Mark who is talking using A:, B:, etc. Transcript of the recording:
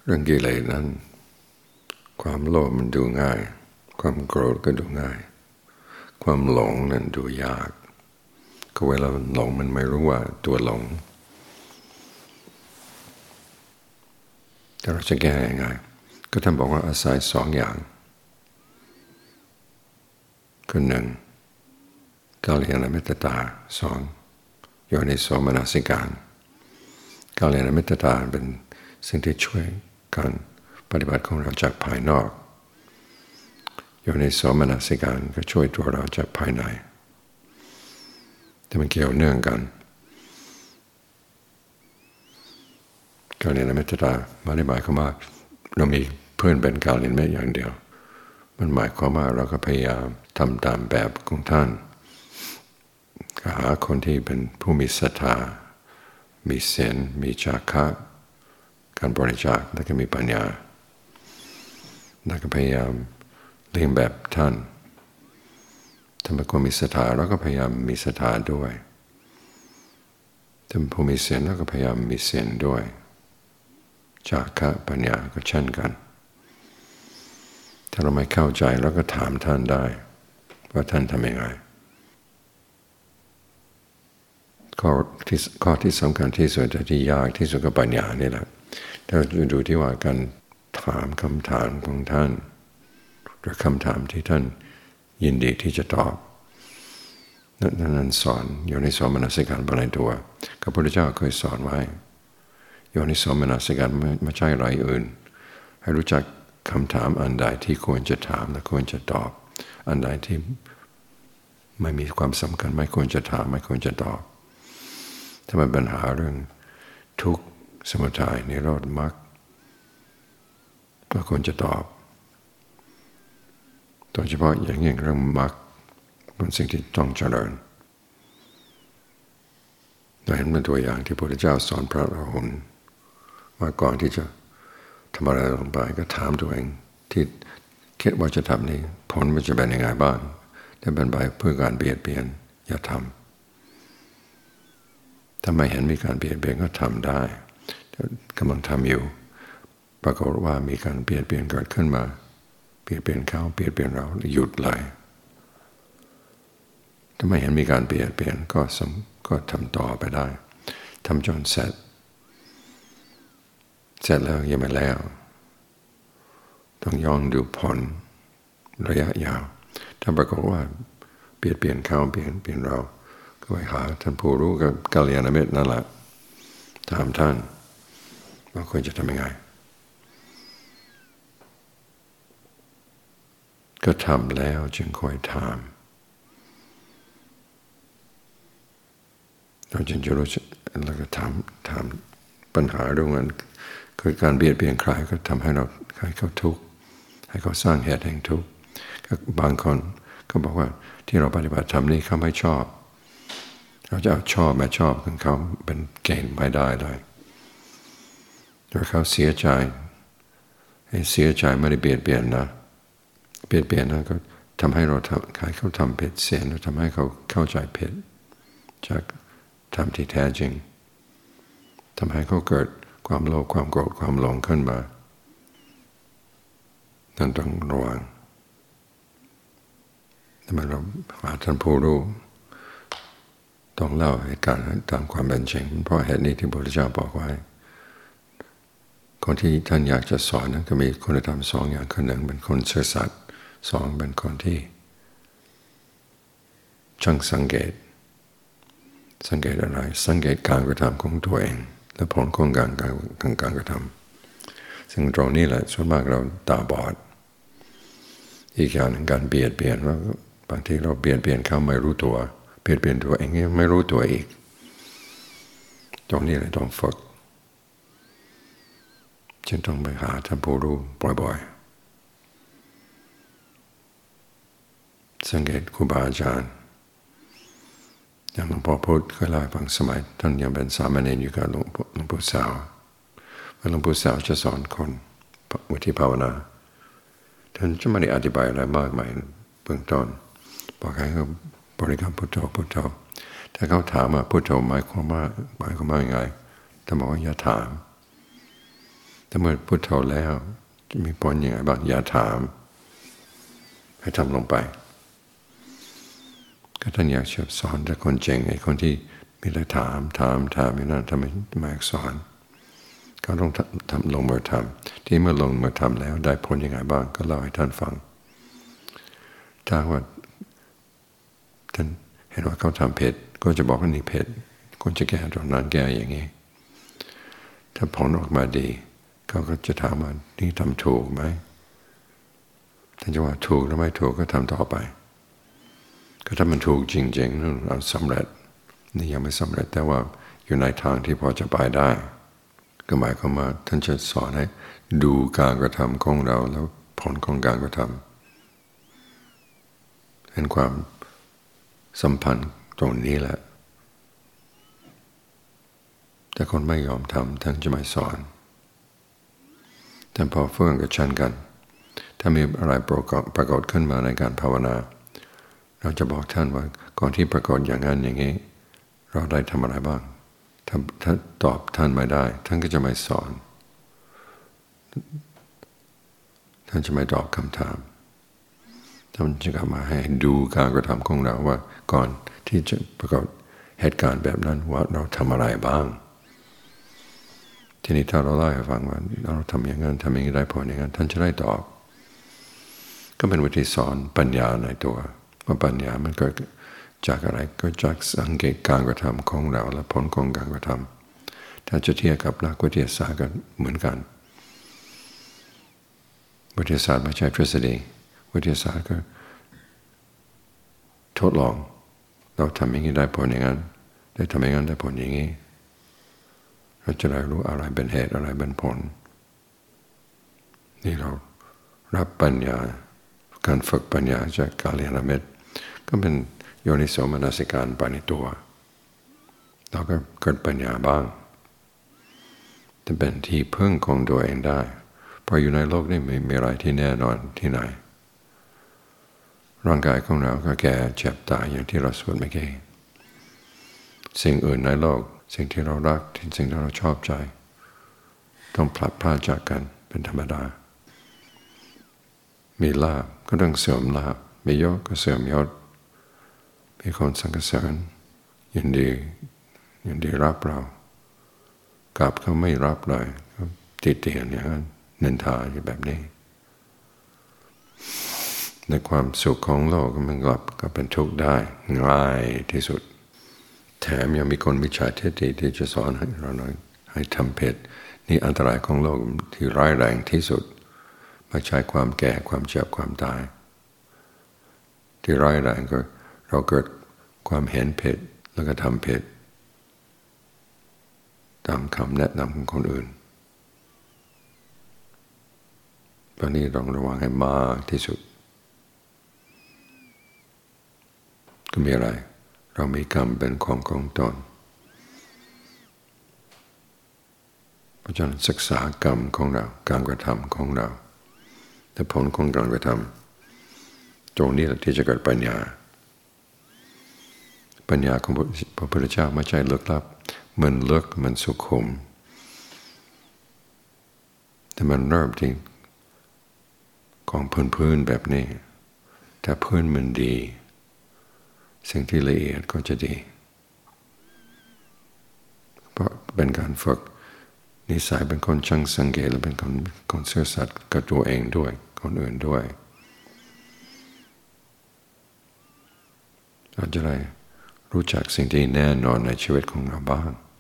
A: เรื่องกิเลสนั้นความโลภมันดูง่ายความโกรธก็ดูง่ายความหลงนั้นดูยากก็เวลามันหลงมันไม่รู้ว่าตัวหลงแต่เราจะแก้ยังไงก็ท่านบอกว่าอาศัยสองอย่างคือหนึ่งกัลยาณมิตรตาสองโยนิโสมนสิการกัลยาณมิตรตาเป็นสิ่งที่ช่วยการปฏิบัติของเราจากภายนอกโยนิโสมนสิการก็ช่วยตัวเราจากภายในแต่มันเกี่ยวเนื่องกันกัลยาณมิตรตาไม่ได้หมายความว่าเรามีเพื่อนเป็นกัลยาณมิตรอย่างเดียวมันหมายความว่าเราก็พยายามทำตามแบบของท่านหาคนที่เป็นผู้มีศรัทธามีศีลมีจาคะการบริจาคและก็มีปัญญาแล้วก็พยายามเรียนแบบท่านถ้าเป็นคนมีศรัทธาเราก็พยายามมีศรัทธาด้วยถ้าเป็นผู้มีศีลเราก็พยายามมีศีลด้วยจาคะปัญญาก็เช่นกันถ้าเราไม่เข้าใจเราก็ถามท่านได้ว่าท่านทำยังไงข้อที่สำคัญที่สุดที่ยากที่สุดก็ปัญญานี่แหละถ้าดูที่ว่าการถามคำถามของท่านหรือคำถามที่ท่านยินดีที่จะตอบนั้นสอนโยนิโสมนสิการภายในตัวพระพุทธเจ้าเคยสอนไว้โยนิโสมนสิการไม่ใช่อะไรอื่นให้รู้จักคำถามอันใดที่ควรจะถามและควรจะตอบอันใดที่ไม่มีความสำคัญไม่ควรจะถามไม่ควรจะตอบถ้ามันปัญหาเรื่องทุกข์สมุทัยนิโรธมรรคก็ควรจะตอบโดยเฉพาะอย่างยิ่งเรื่องมรรคเป็นสิ่งที่ต้องเจริญเราเห็นเป็นตัวอย่างที่พระพุทธเจ้าสอนพระอรหันต์ว่าก่อนที่จะทำอะไรลงไปก็ถามตัวเองที่คิดว่าจะทำนี้ผลมันจะเป็นยังไงบ้างถ้าเป็นไปเพื่อการเบียดเบียนอย่าทำถ้าไม่เห็นมีการเบียดเบียนก็ทำได้กำลังทำอยู่ปรากฏว่ามีการเบียดเบียนเกิดขึ้นมาเบียดเบียนเขาเบียดเบียนเราหยุดเลยถ้าไม่เห็นมีการเบียดเบียนก็ทำต่อไปได้ทำจนเสร็จแล้วยังไม่แล้วต้องย้อนดูผลระยะยาวถ้าปรากฏว่าเบียดเบียนเขาเบียดเบียนเราก็ไปหาท่านผู้รู้กับกัลยาณมิตรนั่นแหละถามท่านว่าควรจะทำยังไงก็ทำแล้วจึงค่อยถามเราจึงจะรู้แล้วก็ถามปัญหาเรื่องนั้นคือการเบียดเบียนใครก็ทำให้เขาทุกข์ให้เขาสร้างเหตุแห่งทุกข์บางคนก็บอกว่าที่เราปฏิบัติธรรมนี้เขาไม่ชอบเราจะเอาชอบไม่ชอบของเขาเป็นเกณฑ์ไม่ได้เลยถ้าเขาเสียใจให้เสียใจไม่ได้เบียดเบียนนะเบียดเบียนนะก็ทำให้เขาทำผิดเสียแล้วทำให้เขาเข้าใจผิดจากธรรมที่แท้จริงทำให้เขาเกิดความโลภความโกรธความหลงขึ้นมานั่นต้องระวังทำไมเราหาท่านผู้รู้ต้องเล่าเหตุการณ์ตามความเป็นจริงเพราะเหตุนี้ที่พระพุทธเจ้าบอกไว้คนที่ท่านอยากจะสอนนั้นก็มีคุณธรรมสองอย่างคือหนึ่งเป็นคนซื่อสัตย์สองเป็นคนที่ช่างสังเกตอะไรสังเกตการกระทำของตัวเองและผลของการกระทำซึ่งตรงนี้แหละส่วนมากเราตาบอดอีกอย่างหนึ่งการเบียดเบียนว่าบางทีเราเบียดเบียนเขาไม่รู้ตัวเบียดเบียนตัวเองไม่รู้ตัวอีกตรงนี้เลยต้องฝึกจึงต้องไปหาท่านผู้รู้บ่อยๆสังเกตครูบาอาจารย์อย่างหลวงพ่อพุธเคยเล่าให้ฟังสมัยท่านยังเป็นสามเณรอยู่กับหลวงปู่สาวหลวงปู่สาวจะสอนคนวิธีภาวนาท่านจะไม่ได้อธิบายอะไรมากมายเบื้องต้นบอกให้เขาบริกรรมพุทโธพุทโธถ้าเขาถามว่าพุทโธหมายความว่ายังไงท่านบอกว่าอย่าถามแต่เมื่อพุทโธแล้วจะมีผลยังไงบ้างอย่าถามให้ทำลงไปก็ท่านอยากจะสอนแต่คนเจ๋งไอ้คนที่มีอะไรถามอย่างนั้นทำไมไม่สอนเขาต้องทำลงมือทำที่เมื่อลงมือทำแล้วได้ผลยังไงบ้างก็เล่าให้ท่านฟังถ้าว่าท่านเห็นว่าเขาทำผิดก็จะบอกว่านี่ผิดควรจะแก้ตรงนั้นแก้อย่างนี้ถ้าผลออกมาดีเขาก็จะถามว่านี่ทำถูกไหมท่านจะว่าถูกหรือไม่ถูกก็ทำต่อไปก็ถ้ามันถูกจริงๆเราสำเร็จนี่ยังไม่สำเร็จแต่ว่าอยู่ในทางที่พอจะไปได้ก็หมายความว่าท่านจะสอนให้ดูการกระทำของเราแล้วผลของการกระทำเห็นความสัมพันธ์ตรงนี้แหละแต่คนไม่ยอมทำท่านจะไม่สอนแต่พอเฟื่องกับชันกันถ้ามีอะไรปรากฏขึ้นมาในการภาวนาเราจะบอกท่านว่าก่อนที่ปรากฏอย่างนั้นอย่างนี้เราได้ทำอะไรบ้างถ้าตอบท่านไม่ได้ท่านก็จะไม่สอนท่านจะไม่ตอบคำถามท่านจะกลับมาให้ดูการกระทำของเราว่าก่อนที่จะปรากฏเหตุการณ์แบบนั้นว่าเราทำอะไรบ้างทีนี้ถ้าเราเล่าให้ฟังว่าเราทำอย่างนั้นทำอย่างนี้ได้ผลอย่างนั้นท่านจะได้ตอบก็เป็นวิธีสอนปัญญาในตัวว่าปัญญามันเกิดจากอะไรก็จากสังเกตการกระทำของเราและผลของการกระทำถ้าจะเทียบกับหลักวิทยาศาสตร์ก็เหมือนกันวิทยาศาสตร์ไม่ใช่ทฤษฎีวิทยาศาสตร์ก็ทดลองเราทำอย่างนี้ได้ผลอย่างนั้นได้ทำอย่างนั้นได้ผลอย่างนี้เราจะได้รู้อะไรเป็นเหตุอะไรเป็นผลนี่เรารับปัญญาการฝึกปัญญาจากกัลยาณมิตรก็เป็นโยนิโสมนสิการไปในตัวเราก็เกิดปัญญาบ้างจะเป็นที่พึ่งของตัวเองได้เพราะอยู่ในโลกนี้ไม่มีอะไรที่แน่นอนที่ไหนร่างกายของเราก็แก่เจ็บตายอย่างที่เราสวดเมื่อกี้สิ่งอื่นในโลกสิ่งที่เรารักสิ่งที่เราชอบใจต้องพลัดพรากจากกันเป็นธรรมดามีลาภก็ต้องเสื่อมลาภมียศก็เสื่อมยศมีคนสรรเสริญยินดีรับเรากลับเขาไม่รับเลยติเตียนอย่างนั้นนินทาอยู่แบบนี้ในความสุขของโลกมันก็เป็นทุกข์ได้ง่ายที่สุดแถมยังมีคนมิจฉาทิฏฐิที่จะสอนให้เราหน่อยให้ทำผิดนี่อันตรายของโลกที่ร้ายแรงที่สุดไม่ใช่ความแก่ความเจ็บความตายที่ร้ายแรงก็เราเกิดความเห็นผิดแล้วก็ทำผิดตามคำแนะนำของคนอื่นตอนนี้ต้องระวังให้มากที่สุดก็มีอะไรเรามีกรรมเป็นของตนเพราะฉะนั้นศึกษากรรมของเราการกระทำของเราและผลของการกระทำตรงนี้แหละที่จะเกิดปัญญาของพระพุทธเจ้าไม่ใช่ลึกลับมันลึกมันสุขุมแต่มันเริ่มที่ของพื้นแบบนี้ถ้าพื้นมันดีสิ่งที่ละเอียดก็จะดีเพราะเป็นการฝึกนิสัยเป็นคนช่างสังเกตและเป็นคนซื่อสัตย์กับตัวเองด้วยคนอื่นด้วยเราจะได้รู้จักสิ่งที่แน่นอนในชีวิตของเราบ้าง